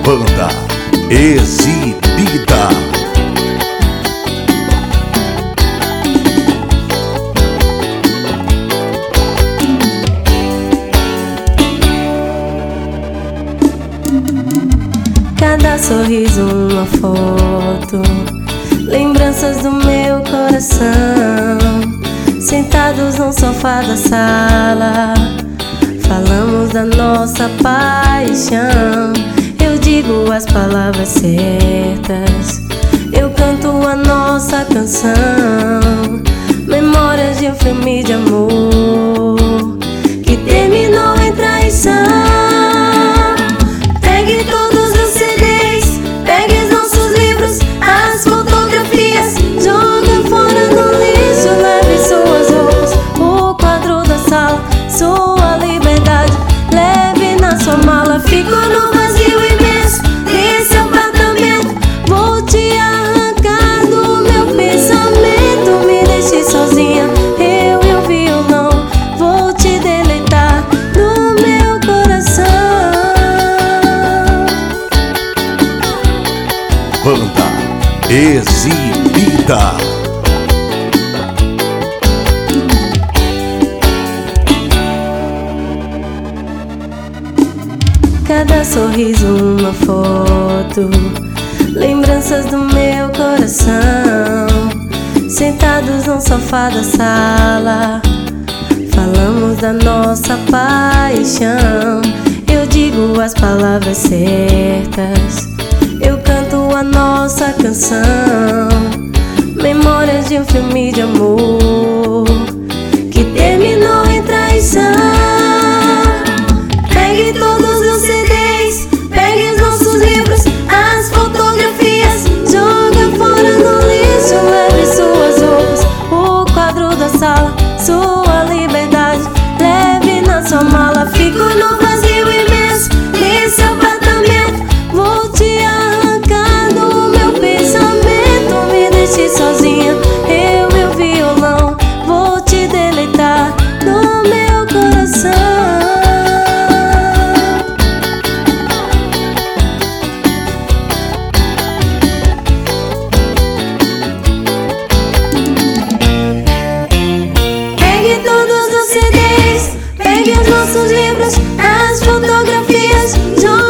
Banda Exibida. Cada sorriso uma foto, lembranças do meu coração. Sentados no sofá da sala, falamos da nossa paixão. Eu digo as palavras certas, eu canto a nossa canção. Memórias de um filme de amor que terminou em traição. Pegue todos os CDs, pegue os nossos livros, as fotografias, joga fora no lixo. Leve suas roupas, o quadro da sala, sua liberdade, leve na sua mala. Fico no vazio imenso desse apartamento, vou te arrancar do meu pensamento. Me deixe sozinha, eu e o violão, vou te deleitar no meu coração. Banda Exibida. Cada sorriso uma foto, lembranças do meu coração. Sentados no sofá da sala, falamos da nossa paixão. Eu digo as palavras certas, eu canto a nossa canção. Memórias de um filme de amor que terminou em traição. Pegue todos os CDs, pegue os nossos livros, as fotografias, joga fora no lixo. Leve suas roupas, o quadro da sala, sua liberdade, leve na sua mala. Fico no vazio imenso desse apartamento, vou te arrancar do meu pensamento. Me deixe sozinha, eu e o violão, vou te deleitar no meu coração. Pegue todos os CDs, pegue os nossos livros, as fotografias,